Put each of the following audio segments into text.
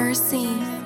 Mercy.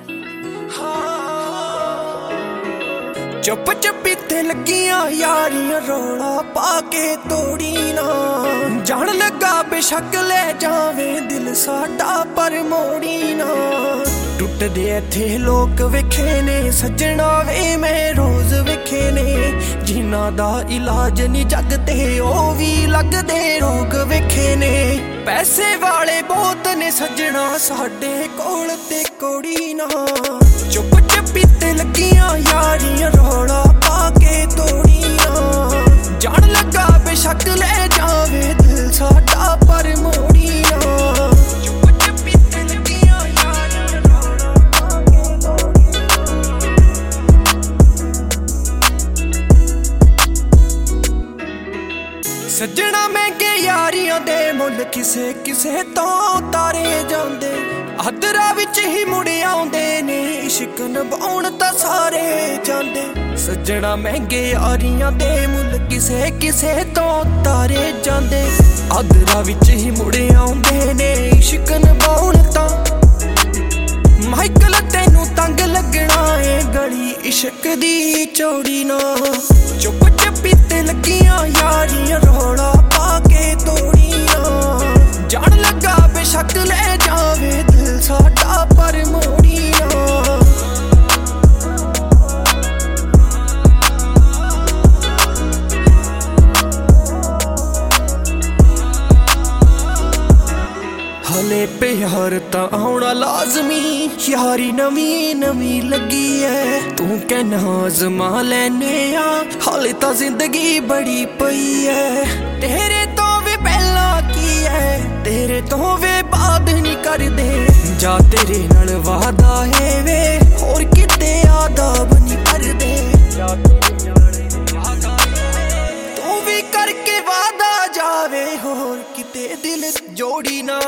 चुप चपी ते लगियां यारियां रोला पाके तोड़ी ना जान लगा बेशक ले जावे दिल साडा पर मोड़ी ना टुटदे इत्थे लोक वेखे ने सजना वे मैं रोज वेखे ने जिन्हां दा इलाज नी जग ते ओ वी लगदे रोग वेखे ने पैसे वाले बहुत ने सजना साडे कोल ते कोड़ी ना चुप चपी ते लगियां यारियां रोला पाके तोड़ी ना जान लगा बेशक ले जावे दिल साडा पर मोड़ी ना चुप चपी ते लगियां यारियां रोला पाके तोड़ी सजना महंगे यारियां दे मुल किसे किसे तो तारे जांदे अदरा विच ही मुड़ आउंदे ने इश्क निभाउण तां सारे जांदे सजना महंगे यारियां दे मुल किसे किसे तो तारे जांदे अदरा विच ही मुड़ आउंदे ने इश्क निभाउण तां माइकल तैनू तंग लगना ए गली इश्क दी चौड़ी ना चुप चपी ते लगियां यारियां रोला पाके तोड़ी ना जान लगा बेशक ले जावे दिल साडा पर मोड़ी ना हले प्यार तां आउणा लाजमी यारी नवी नवी लगी है तू कहना आजमा लैने आ हाले तां जिंदगी बड़ी पई है तेरे तो वे पहला की है तेरे तो वे बाद नहीं कर दे जा तेरे नाल वादा है वे होर किते आदाब नहीं कर दे जा तेरे नाल वादा तू भी करके वादा जावे होर किते दिल जोड़ी ना